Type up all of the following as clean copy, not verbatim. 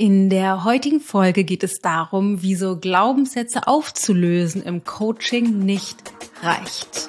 In der heutigen Folge geht es darum, wieso Glaubenssätze aufzulösen im Coaching nicht reicht.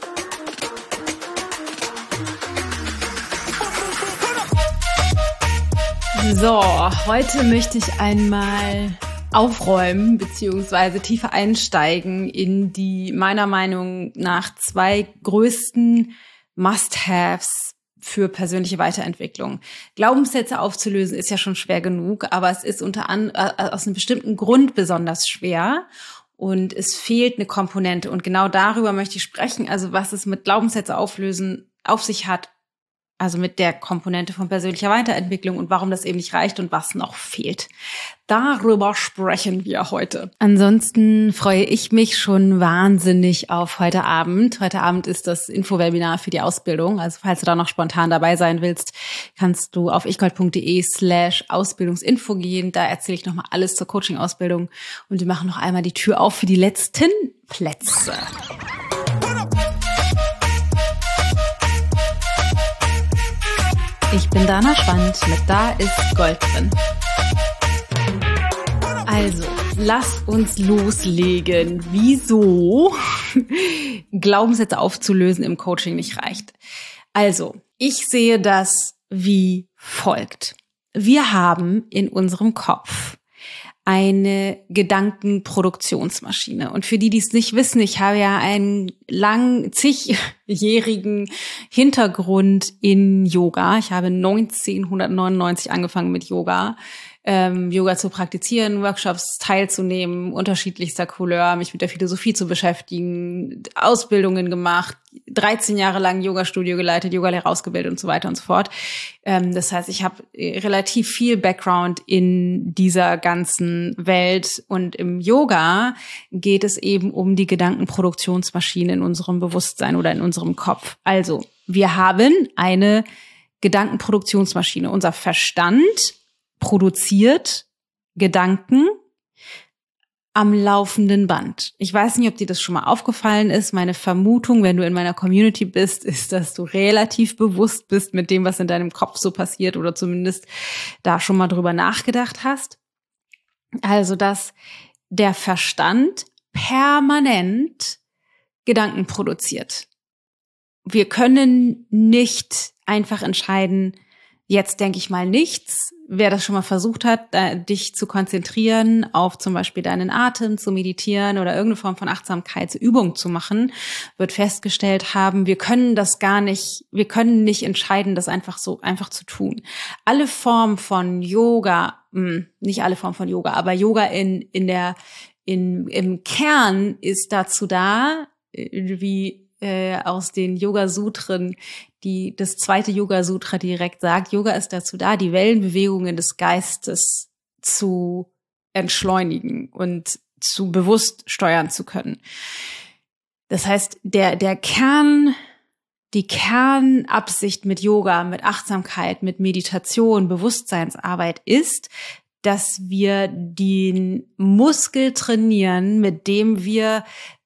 So, heute möchte ich einmal aufräumen bzw. tiefer einsteigen in die meiner Meinung nach 2 größten Must-Haves für persönliche Weiterentwicklung. Glaubenssätze aufzulösen ist ja schon schwer genug, aber es ist aus einem bestimmten Grund besonders schwer und es fehlt eine Komponente. Und genau darüber möchte ich sprechen, also was es mit Glaubenssätze auflösen auf sich hat, also mit der Komponente von persönlicher Weiterentwicklung und warum das eben nicht reicht und was noch fehlt. Darüber sprechen wir heute. Ansonsten freue ich mich schon wahnsinnig auf heute Abend. Heute Abend ist das Infowebinar für die Ausbildung. Also falls du da noch spontan dabei sein willst, kannst du auf ichgold.de/Ausbildungsinfo gehen. Da erzähle ich nochmal alles zur Coaching-Ausbildung und wir machen noch einmal die Tür auf für die letzten Plätze. Ich bin Dana Schwand mit Da ist Gold drin. Also, lass uns loslegen. Wieso Glaubenssätze aufzulösen im Coaching nicht reicht? Also, ich sehe das wie folgt. Wir haben in unserem Kopf eine Gedankenproduktionsmaschine. Und für die, die es nicht wissen, ich habe ja einen zigjährigen Hintergrund in Yoga. Ich habe 1999 angefangen mit Yoga. Yoga zu praktizieren, Workshops teilzunehmen, unterschiedlichster Couleur, mich mit der Philosophie zu beschäftigen, Ausbildungen gemacht, 13 Jahre lang Yoga-Studio geleitet, Yogalehrer ausgebildet und so weiter und so fort. Das heißt, ich habe relativ viel Background in dieser ganzen Welt und im Yoga geht es eben um die Gedankenproduktionsmaschine in unserem Bewusstsein oder in unserem Kopf. Also, wir haben eine Gedankenproduktionsmaschine. Unser Verstand produziert Gedanken am laufenden Band. Ich weiß nicht, ob dir das schon mal aufgefallen ist. Meine Vermutung, wenn du in meiner Community bist, ist, dass du relativ bewusst bist mit dem, was in deinem Kopf so passiert oder zumindest da schon mal drüber nachgedacht hast. Also, dass der Verstand permanent Gedanken produziert. Wir können nicht einfach entscheiden, jetzt denke ich mal nichts. Wer das schon mal versucht hat, dich zu konzentrieren, auf zum Beispiel deinen Atem zu meditieren oder irgendeine Form von Achtsamkeitsübung zu machen, wird festgestellt haben, wir können nicht entscheiden, das einfach zu tun. Alle Formen von Yoga, nicht alle Formen von Yoga, aber Yoga im Kern ist dazu da, wie aus den Yoga-Sutren, das 2. Yoga-Sutra direkt sagt, Yoga ist dazu da, die Wellenbewegungen des Geistes zu entschleunigen und zu bewusst steuern zu können. Das heißt, die Kernabsicht mit Yoga, mit Achtsamkeit, mit Meditation, Bewusstseinsarbeit ist, dass wir den Muskel trainieren, mit dem wir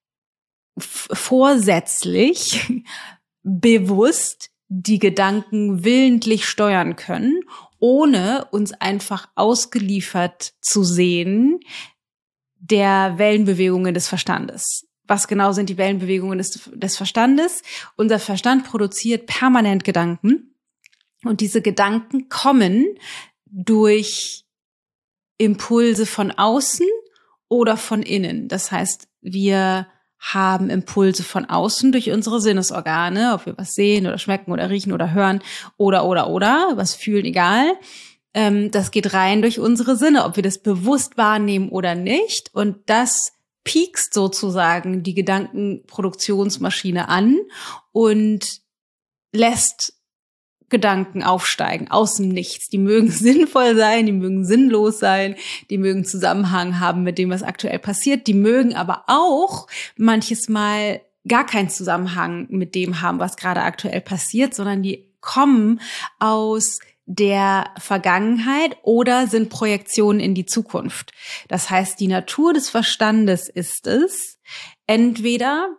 vorsätzlich bewusst die Gedanken willentlich steuern können, ohne uns einfach ausgeliefert zu sehen der Wellenbewegungen des Verstandes. Was genau sind die Wellenbewegungen des Verstandes? Unser Verstand produziert permanent Gedanken und diese Gedanken kommen durch Impulse von außen oder von innen. Das heißt, wir haben Impulse von außen durch unsere Sinnesorgane, ob wir was sehen oder schmecken oder riechen oder hören oder, was fühlen, egal. Das geht rein durch unsere Sinne, ob wir das bewusst wahrnehmen oder nicht. Und das piekst sozusagen die Gedankenproduktionsmaschine an und lässt Gedanken aufsteigen aus dem Nichts. Die mögen sinnvoll sein, die mögen sinnlos sein, die mögen Zusammenhang haben mit dem, was aktuell passiert. Die mögen aber auch manches Mal gar keinen Zusammenhang mit dem haben, was gerade aktuell passiert, sondern die kommen aus der Vergangenheit oder sind Projektionen in die Zukunft. Das heißt, die Natur des Verstandes ist es, entweder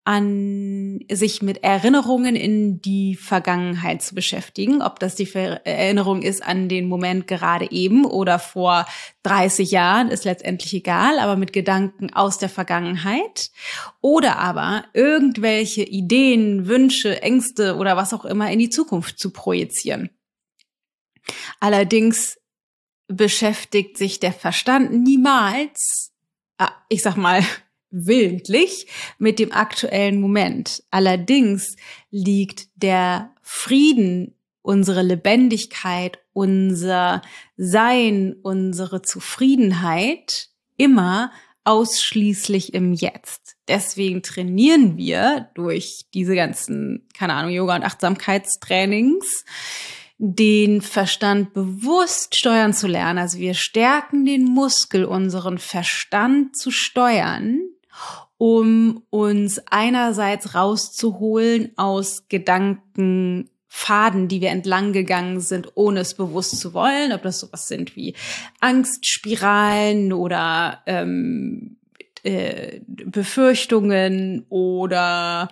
sich mit Erinnerungen in die Vergangenheit zu beschäftigen. Ob das die Erinnerung ist an den Moment gerade eben oder vor 30 Jahren, ist letztendlich egal, aber mit Gedanken aus der Vergangenheit. Oder aber irgendwelche Ideen, Wünsche, Ängste oder was auch immer in die Zukunft zu projizieren. Allerdings beschäftigt sich der Verstand niemals, ich sag mal, willentlich mit dem aktuellen Moment. Allerdings liegt der Frieden, unsere Lebendigkeit, unser Sein, unsere Zufriedenheit immer ausschließlich im Jetzt. Deswegen trainieren wir durch diese ganzen, Yoga- und Achtsamkeitstrainings, den Verstand bewusst steuern zu lernen. Also wir stärken den Muskel, unseren Verstand zu steuern, um uns einerseits rauszuholen aus Gedankenpfaden, die wir entlang gegangen sind, ohne es bewusst zu wollen. Ob das sowas sind wie Angstspiralen oder Befürchtungen oder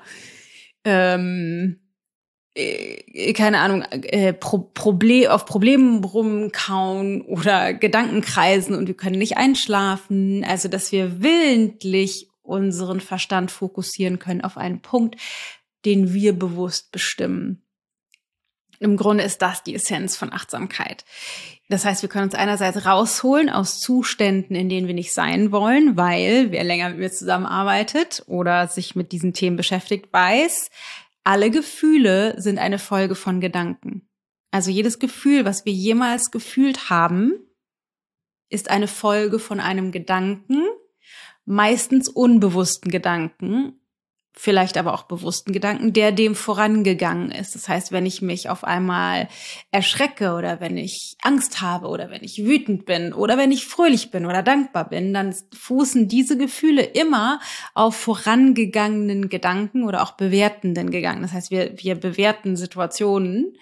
auf Problemen rumkauen oder Gedankenkreisen und wir können nicht einschlafen. Also, dass wir willentlich unseren Verstand fokussieren können auf einen Punkt, den wir bewusst bestimmen. Im Grunde ist das die Essenz von Achtsamkeit. Das heißt, wir können uns einerseits rausholen aus Zuständen, in denen wir nicht sein wollen, weil wer länger mit mir zusammenarbeitet oder sich mit diesen Themen beschäftigt, weiß, alle Gefühle sind eine Folge von Gedanken. Also jedes Gefühl, was wir jemals gefühlt haben, ist eine Folge von einem Gedanken, meistens unbewussten Gedanken, vielleicht aber auch bewussten Gedanken, der dem vorangegangen ist. Das heißt, wenn ich mich auf einmal erschrecke oder wenn ich Angst habe oder wenn ich wütend bin oder wenn ich fröhlich bin oder dankbar bin, dann fußen diese Gefühle immer auf vorangegangenen Gedanken oder auch bewertenden Gedanken. Das heißt, wir bewerten Situationen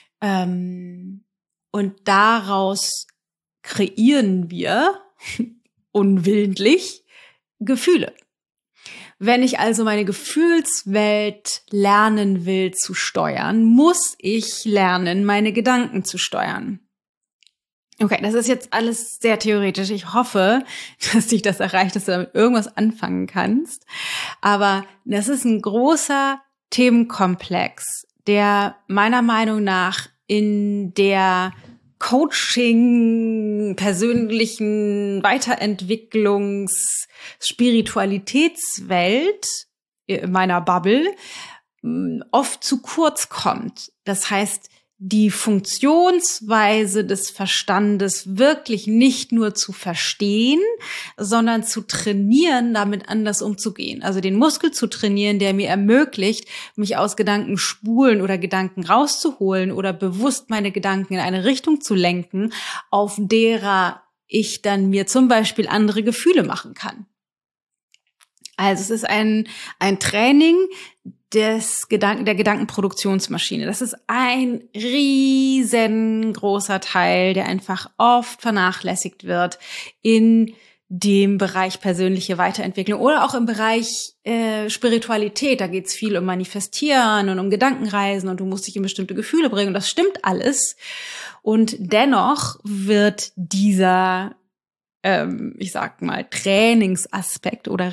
und daraus kreieren wir unwillentlich Gefühle. Wenn ich also meine Gefühlswelt lernen will zu steuern, muss ich lernen, meine Gedanken zu steuern. Okay, das ist jetzt alles sehr theoretisch. Ich hoffe, dass dich das erreicht, dass du damit irgendwas anfangen kannst. Aber das ist ein großer Themenkomplex, der meiner Meinung nach in der Coaching, persönlichen Weiterentwicklungs-, Spiritualitätswelt, in meiner Bubble, oft zu kurz kommt. Das heißt, die Funktionsweise des Verstandes wirklich nicht nur zu verstehen, sondern zu trainieren, damit anders umzugehen. Also den Muskel zu trainieren, der mir ermöglicht, mich aus Gedankenspulen oder Gedanken rauszuholen oder bewusst meine Gedanken in eine Richtung zu lenken, auf derer ich dann mir zum Beispiel andere Gefühle machen kann. Also es ist ein Training der Gedankenproduktionsmaschine. Das ist ein riesengroßer Teil, der einfach oft vernachlässigt wird in dem Bereich persönliche Weiterentwicklung oder auch im Bereich Spiritualität. Da geht es viel um Manifestieren und um Gedankenreisen und du musst dich in bestimmte Gefühle bringen. Und das stimmt alles. Und dennoch wird dieser ich sag mal, Trainingsaspekt oder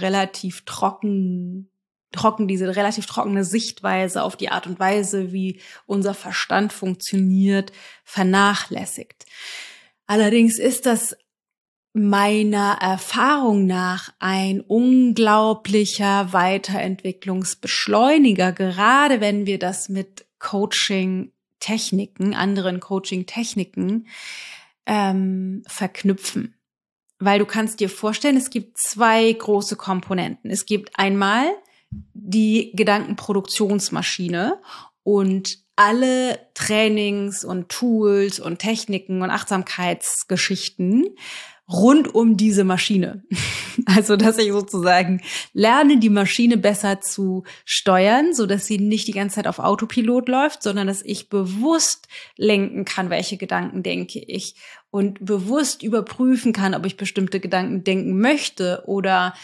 diese relativ trockene Sichtweise auf die Art und Weise, wie unser Verstand funktioniert, vernachlässigt. Allerdings ist das meiner Erfahrung nach ein unglaublicher Weiterentwicklungsbeschleuniger, gerade wenn wir das mit Coaching-Techniken, anderen Coaching-Techniken verknüpfen. Weil du kannst dir vorstellen, es gibt zwei große Komponenten. Es gibt einmal die Gedankenproduktionsmaschine und alle Trainings und Tools und Techniken und Achtsamkeitsgeschichten rund um diese Maschine. Also, dass ich sozusagen lerne, die Maschine besser zu steuern, so dass sie nicht die ganze Zeit auf Autopilot läuft, sondern dass ich bewusst lenken kann, welche Gedanken denke ich und bewusst überprüfen kann, ob ich bestimmte Gedanken denken möchte oder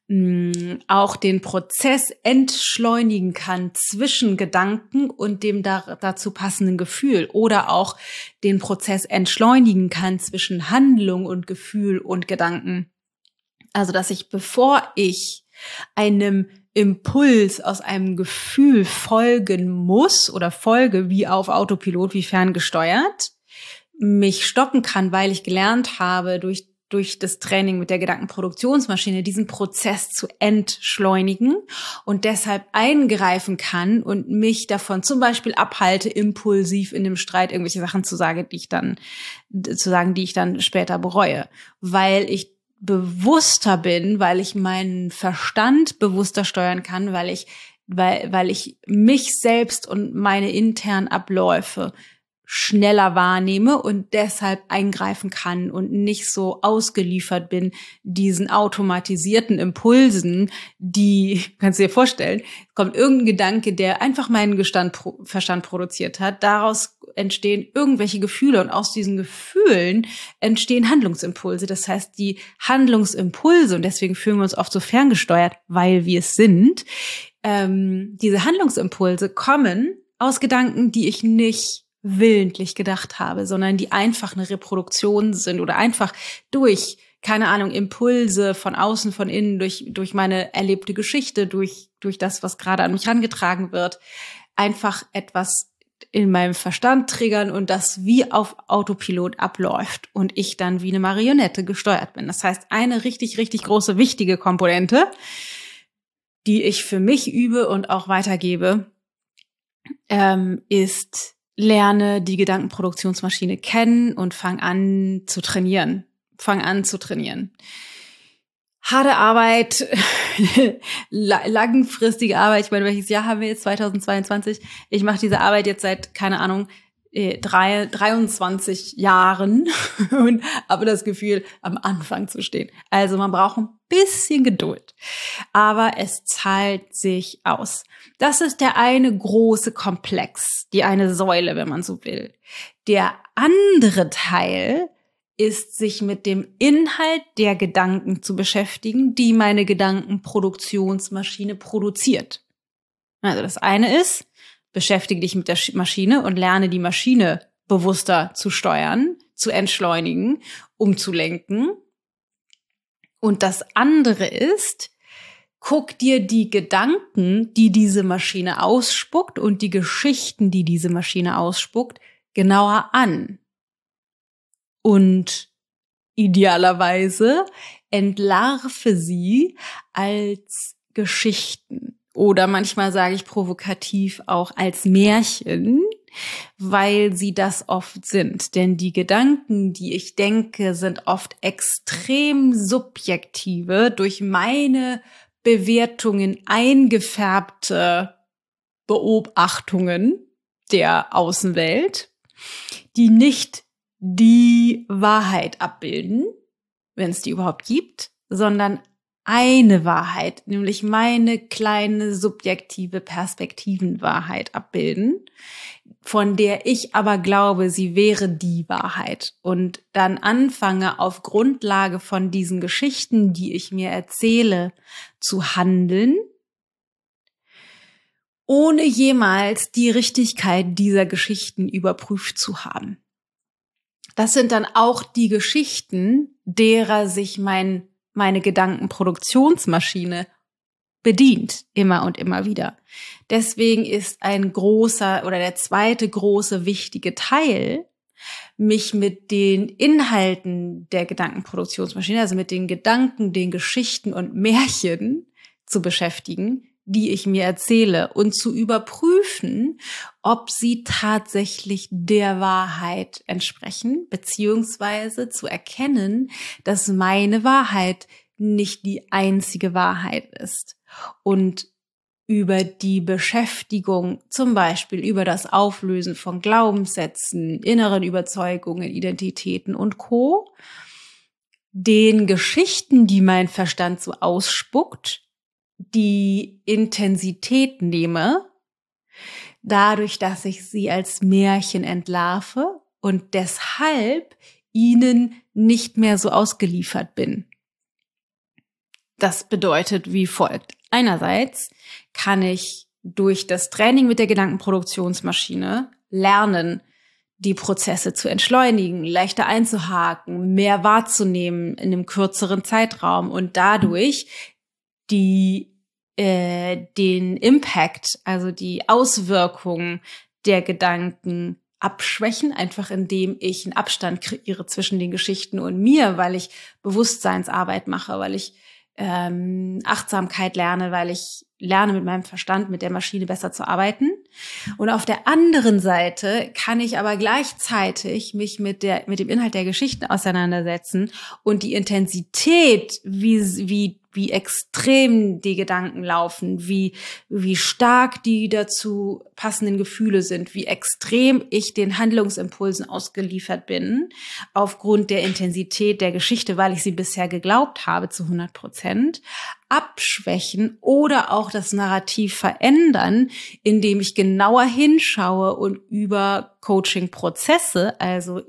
auch den Prozess entschleunigen kann zwischen Gedanken und dem dazu passenden Gefühl oder auch den Prozess entschleunigen kann zwischen Handlung und Gefühl und Gedanken. Also, dass ich, bevor ich einem Impuls aus einem Gefühl folgen muss oder folge wie auf Autopilot, wie ferngesteuert, mich stoppen kann, weil ich gelernt habe, durch das Training mit der Gedankenproduktionsmaschine diesen Prozess zu entschleunigen und deshalb eingreifen kann und mich davon zum Beispiel abhalte, impulsiv in dem Streit irgendwelche Sachen zu sagen, die ich dann später bereue, weil ich bewusster bin, weil ich meinen Verstand bewusster steuern kann, weil ich mich selbst und meine internen Abläufe schneller wahrnehme und deshalb eingreifen kann und nicht so ausgeliefert bin diesen automatisierten Impulsen, die, kannst du dir vorstellen, kommt irgendein Gedanke, der einfach meinen Verstand produziert hat, daraus entstehen irgendwelche Gefühle und aus diesen Gefühlen entstehen Handlungsimpulse. Das heißt, die Handlungsimpulse, und deswegen fühlen wir uns oft so ferngesteuert, weil wir es sind, diese Handlungsimpulse kommen aus Gedanken, die ich nicht willentlich gedacht habe, sondern die einfach eine Reproduktion sind oder einfach durch, keine Ahnung, Impulse von außen, von innen, durch meine erlebte Geschichte, durch das, was gerade an mich herangetragen wird, einfach etwas in meinem Verstand triggern und das wie auf Autopilot abläuft und ich dann wie eine Marionette gesteuert bin. Das heißt, eine richtig, richtig große, wichtige Komponente, die ich für mich übe und auch weitergebe, ist: Lerne die Gedankenproduktionsmaschine kennen und fang an zu trainieren. Harte Arbeit, langfristige Arbeit. Ich meine, welches Jahr haben wir jetzt? 2022. Ich mache diese Arbeit jetzt seit, keine Ahnung, 23 Jahren und habe das Gefühl, am Anfang zu stehen. Also man braucht ein bisschen Geduld, aber es zahlt sich aus. Das ist der eine große Komplex, die eine Säule, wenn man so will. Der andere Teil ist, sich mit dem Inhalt der Gedanken zu beschäftigen, die meine Gedankenproduktionsmaschine produziert. Also das eine ist: beschäftige dich mit der Maschine und lerne die Maschine bewusster zu steuern, zu entschleunigen, umzulenken. Und das andere ist: guck dir die Gedanken, die diese Maschine ausspuckt und die Geschichten, die diese Maschine ausspuckt, genauer an. Und idealerweise entlarve sie als Geschichten. Oder manchmal sage ich provokativ auch als Märchen, weil sie das oft sind. Denn die Gedanken, die ich denke, sind oft extrem subjektive, durch meine Bewertungen eingefärbte Beobachtungen der Außenwelt, die nicht die Wahrheit abbilden, wenn es die überhaupt gibt, sondern eine Wahrheit, nämlich meine kleine subjektive Perspektivenwahrheit abbilden, von der ich aber glaube, sie wäre die Wahrheit, und dann anfange, auf Grundlage von diesen Geschichten, die ich mir erzähle, zu handeln, ohne jemals die Richtigkeit dieser Geschichten überprüft zu haben. Das sind dann auch die Geschichten, derer sich meine Gedankenproduktionsmaschine bedient, immer und immer wieder. Deswegen ist ein großer oder der zweite große wichtige Teil, mich mit den Inhalten der Gedankenproduktionsmaschine, also mit den Gedanken, den Geschichten und Märchen zu beschäftigen, die ich mir erzähle, und zu überprüfen, ob sie tatsächlich der Wahrheit entsprechen, beziehungsweise zu erkennen, dass meine Wahrheit nicht die einzige Wahrheit ist. Und über die Beschäftigung, zum Beispiel über das Auflösen von Glaubenssätzen, inneren Überzeugungen, Identitäten und Co., den Geschichten, die mein Verstand so ausspuckt, die Intensität nehme, dadurch, dass ich sie als Märchen entlarve und deshalb ihnen nicht mehr so ausgeliefert bin. Das bedeutet wie folgt. Einerseits kann ich durch das Training mit der Gedankenproduktionsmaschine lernen, die Prozesse zu entschleunigen, leichter einzuhaken, mehr wahrzunehmen in einem kürzeren Zeitraum und dadurch den Impact, also die Auswirkungen der Gedanken abschwächen, einfach indem ich einen Abstand kreiere zwischen den Geschichten und mir, weil ich Bewusstseinsarbeit mache, weil ich Achtsamkeit lerne, weil ich lerne mit meinem Verstand, mit der Maschine besser zu arbeiten. Und auf der anderen Seite kann ich aber gleichzeitig mich mit dem Inhalt der Geschichten auseinandersetzen und die Intensität, wie extrem die Gedanken laufen, wie stark die dazu passenden Gefühle sind, wie extrem ich den Handlungsimpulsen ausgeliefert bin, aufgrund der Intensität der Geschichte, weil ich sie bisher geglaubt habe zu 100%, abschwächen oder auch das Narrativ verändern, indem ich genauer hinschaue und über Coaching-Prozesse, also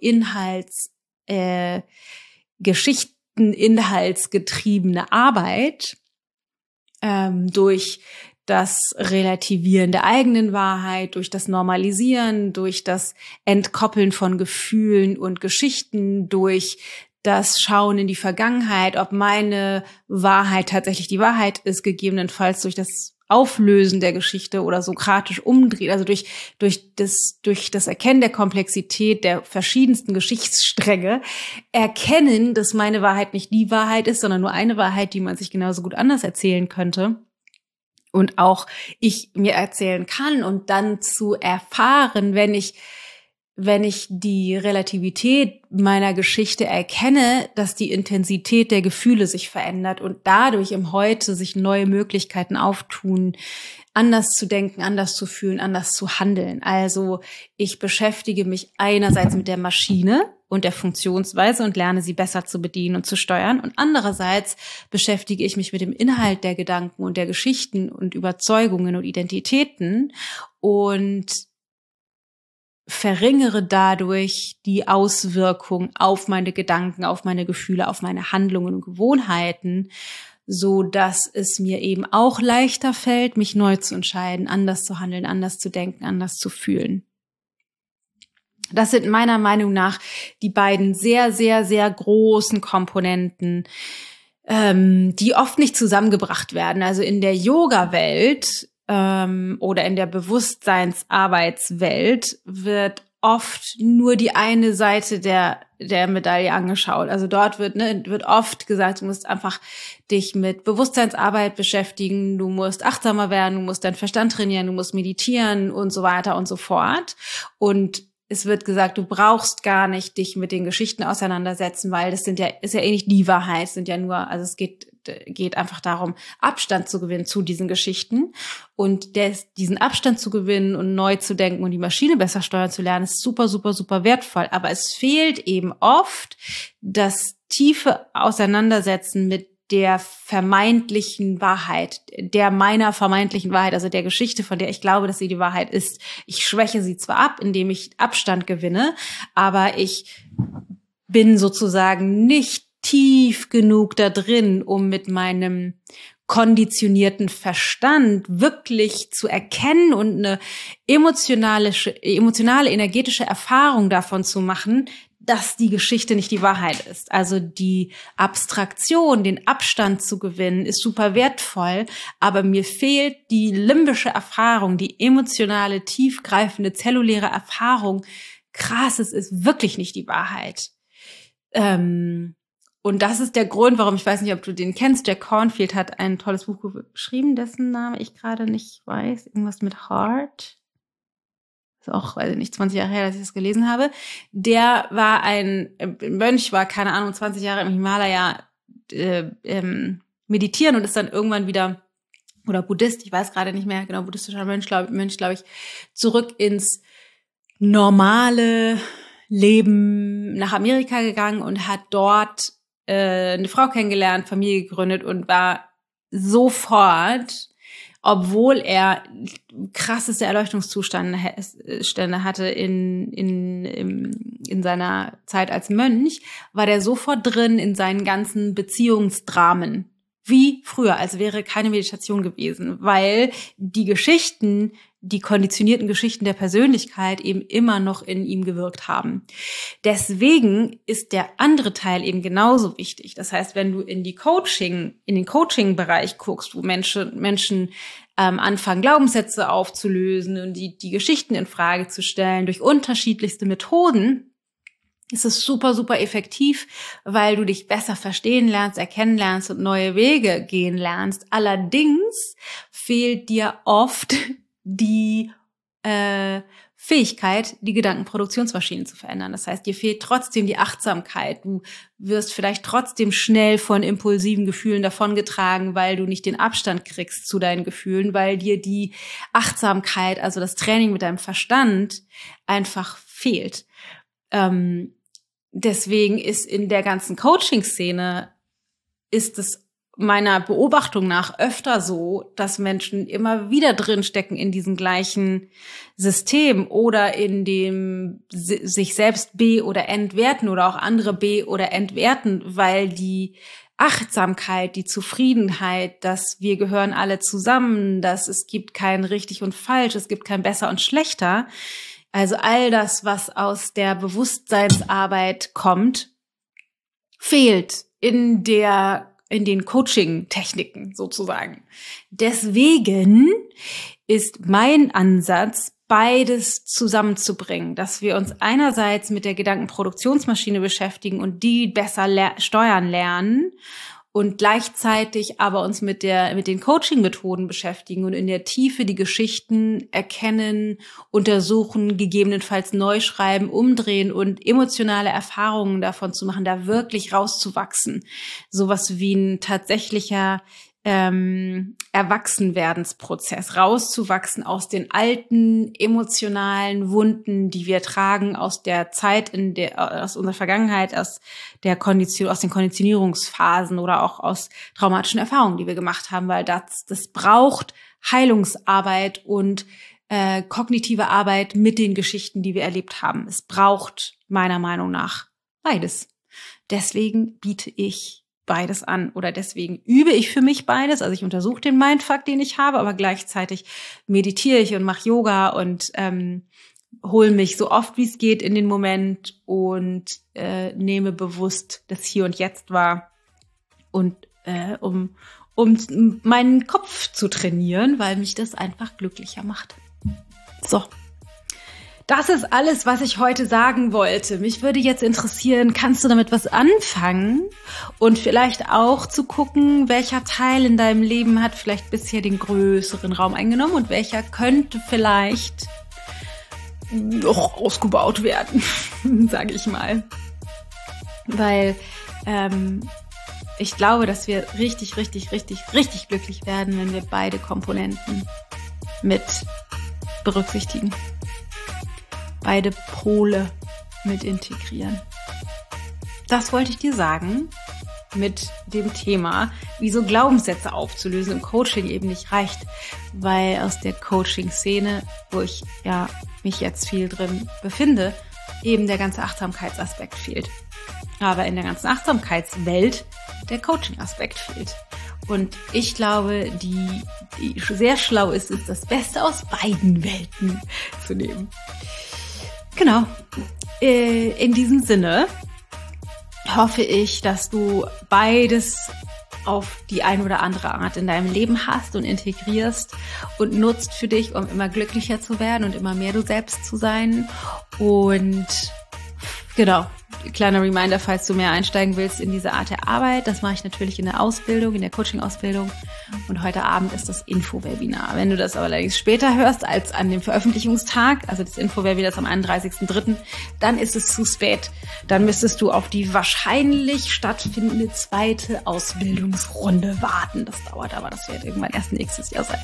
inhaltsgetriebene Arbeit, durch das Relativieren der eigenen Wahrheit, durch das Normalisieren, durch das Entkoppeln von Gefühlen und Geschichten, durch das Schauen in die Vergangenheit, ob meine Wahrheit tatsächlich die Wahrheit ist, gegebenenfalls durch das Auflösen der Geschichte oder sokratisch umdreht, also durch das Erkennen der Komplexität der verschiedensten Geschichtsstränge, erkennen, dass meine Wahrheit nicht die Wahrheit ist, sondern nur eine Wahrheit, die man sich genauso gut anders erzählen könnte. Und auch ich mir erzählen kann und dann zu erfahren, wenn ich die Relativität meiner Geschichte erkenne, dass die Intensität der Gefühle sich verändert und dadurch im Heute sich neue Möglichkeiten auftun, anders zu denken, anders zu fühlen, anders zu handeln. Also ich beschäftige mich einerseits mit der Maschine und der Funktionsweise und lerne sie besser zu bedienen und zu steuern. Und andererseits beschäftige ich mich mit dem Inhalt der Gedanken und der Geschichten und Überzeugungen und Identitäten und verringere dadurch die Auswirkung auf meine Gedanken, auf meine Gefühle, auf meine Handlungen und Gewohnheiten, so dass es mir eben auch leichter fällt, mich neu zu entscheiden, anders zu handeln, anders zu denken, anders zu fühlen. Das sind meiner Meinung nach die beiden sehr, sehr, sehr großen Komponenten, die oft nicht zusammengebracht werden. Also in der Yoga-Welt oder in der Bewusstseinsarbeitswelt wird oft nur die eine Seite der Medaille angeschaut. Also dort wird oft gesagt, du musst einfach dich mit Bewusstseinsarbeit beschäftigen, du musst achtsamer werden, du musst deinen Verstand trainieren, du musst meditieren und so weiter und so fort. Und es wird gesagt, du brauchst gar nicht dich mit den Geschichten auseinandersetzen, weil ist ja eh nicht die Wahrheit, es sind ja nur, also es geht einfach darum, Abstand zu gewinnen zu diesen Geschichten. Und diesen Abstand zu gewinnen und neu zu denken und die Maschine besser steuern zu lernen, ist super, super, super wertvoll. Aber es fehlt eben oft das tiefe Auseinandersetzen mit der vermeintlichen Wahrheit, meiner vermeintlichen Wahrheit, also der Geschichte, von der ich glaube, dass sie die Wahrheit ist. Ich schwäche sie zwar ab, indem ich Abstand gewinne, aber ich bin sozusagen nicht tief genug da drin, um mit meinem konditionierten Verstand wirklich zu erkennen und eine emotionale, energetische Erfahrung davon zu machen, dass die Geschichte nicht die Wahrheit ist. Also die Abstraktion, den Abstand zu gewinnen, ist super wertvoll, aber mir fehlt die limbische Erfahrung, die emotionale, tiefgreifende, zelluläre Erfahrung. Krass, es ist wirklich nicht die Wahrheit. Und das ist der Grund, warum, ich weiß nicht, ob du den kennst, Jack Kornfield hat ein tolles Buch geschrieben, dessen Name ich gerade nicht weiß, irgendwas mit Heart. Ist auch, weiß ich nicht, 20 Jahre her, dass ich das gelesen habe. Der war ein Mönch, war, keine Ahnung, 20 Jahre im Himalaya meditieren und ist dann irgendwann wieder, oder Buddhist, ich weiß gerade nicht mehr, genau, buddhistischer Mönch, glaube ich, zurück ins normale Leben nach Amerika gegangen und hat dort eine Frau kennengelernt, Familie gegründet und war sofort, obwohl er krasseste Erleuchtungszustände hatte in seiner Zeit als Mönch, war der sofort drin in seinen ganzen Beziehungsdramen wie früher, als wäre keine Meditation gewesen, weil die Geschichten, die konditionierten Geschichten der Persönlichkeit eben immer noch in ihm gewirkt haben. Deswegen ist der andere Teil eben genauso wichtig. Das heißt, wenn du in den Coaching-Bereich guckst, wo Menschen anfangen, Glaubenssätze aufzulösen und die Geschichten in Frage zu stellen durch unterschiedlichste Methoden, ist es super, super effektiv, weil du dich besser verstehen lernst, erkennen lernst und neue Wege gehen lernst. Allerdings fehlt dir oft die Fähigkeit, die Gedankenproduktionsmaschinen zu verändern. Das heißt, dir fehlt trotzdem die Achtsamkeit. Du wirst vielleicht trotzdem schnell von impulsiven Gefühlen davongetragen, weil du nicht den Abstand kriegst zu deinen Gefühlen, weil dir die Achtsamkeit, also das Training mit deinem Verstand, einfach fehlt. Deswegen ist in der ganzen Coaching-Szene ist es meiner Beobachtung nach öfter so, dass Menschen immer wieder drinstecken in diesem gleichen System oder in dem sich selbst oder entwerten oder auch andere oder entwerten, weil die Achtsamkeit, die Zufriedenheit, dass wir gehören alle zusammen, dass es gibt kein richtig und falsch, es gibt kein besser und schlechter. Also all das, was aus der Bewusstseinsarbeit kommt, fehlt in den Coaching-Techniken sozusagen. Deswegen ist mein Ansatz, beides zusammenzubringen, dass wir uns einerseits mit der Gedankenproduktionsmaschine beschäftigen und die besser steuern lernen und gleichzeitig aber uns mit den Coaching-Methoden beschäftigen und in der Tiefe die Geschichten erkennen, untersuchen, gegebenenfalls neu schreiben, umdrehen und emotionale Erfahrungen davon zu machen, da wirklich rauszuwachsen. Sowas wie ein tatsächlicher Erwachsenwerdensprozess, rauszuwachsen aus den alten emotionalen Wunden, die wir tragen aus der Zeit, aus unserer Vergangenheit, aus den Konditionierungsphasen oder auch aus traumatischen Erfahrungen, die wir gemacht haben, weil das braucht Heilungsarbeit und kognitive Arbeit mit den Geschichten, die wir erlebt haben. Es braucht meiner Meinung nach beides. Deswegen biete ich beides an oder deswegen übe ich für mich beides. Also ich untersuche den Mindfuck, den ich habe, aber gleichzeitig meditiere ich und mache Yoga und hole mich so oft wie es geht in den Moment und nehme bewusst das Hier und Jetzt wahr und um meinen Kopf zu trainieren, weil mich das einfach glücklicher macht. So. Das ist alles, was ich heute sagen wollte. Mich würde jetzt interessieren, kannst du damit was anfangen? Und vielleicht auch zu gucken, welcher Teil in deinem Leben hat vielleicht bisher den größeren Raum eingenommen und welcher könnte vielleicht noch ausgebaut werden, sage ich mal. Weil ich glaube, dass wir richtig, richtig, richtig, richtig glücklich werden, wenn wir beide Komponenten mit berücksichtigen. Beide Pole mit integrieren. Das wollte ich dir sagen mit dem Thema, wieso Glaubenssätze aufzulösen im Coaching eben nicht reicht, weil aus der Coaching-Szene, wo ich ja mich jetzt viel drin befinde, eben der ganze Achtsamkeitsaspekt fehlt. Aber in der ganzen Achtsamkeitswelt der Coaching-Aspekt fehlt. Und ich glaube, die sehr schlau ist das Beste aus beiden Welten zu nehmen. Genau. In diesem Sinne hoffe ich, dass du beides auf die eine oder andere Art in deinem Leben hast und integrierst und nutzt für dich, um immer glücklicher zu werden und immer mehr du selbst zu sein. Und genau, kleiner Reminder, falls du mehr einsteigen willst in diese Art der Arbeit, das mache ich natürlich in der Ausbildung, in der Coaching-Ausbildung. Und heute Abend ist das Info-Webinar. Wenn du das aber allerdings später hörst als an dem Veröffentlichungstag, also das Info-Webinar ist am 31.03., dann ist es zu spät. Dann müsstest du auf die wahrscheinlich stattfindende zweite Ausbildungsrunde warten. Das dauert aber, das wird irgendwann erst nächstes Jahr sein.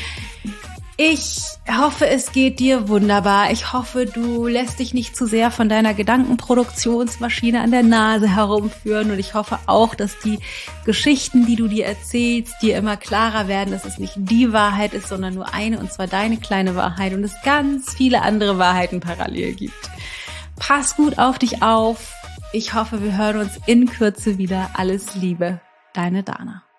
Ich hoffe, es geht dir wunderbar. Ich hoffe, du lässt dich nicht zu sehr von deiner Gedankenproduktionsmaschine an der Nase herumführen. Und ich hoffe auch, dass die Geschichten, die du dir erzählst, dir immer klarer werden, dass es nicht die Wahrheit ist, sondern nur eine, und zwar deine kleine Wahrheit und es ganz viele andere Wahrheiten parallel gibt. Pass gut auf dich auf. Ich hoffe, wir hören uns in Kürze wieder. Alles Liebe, deine Dana.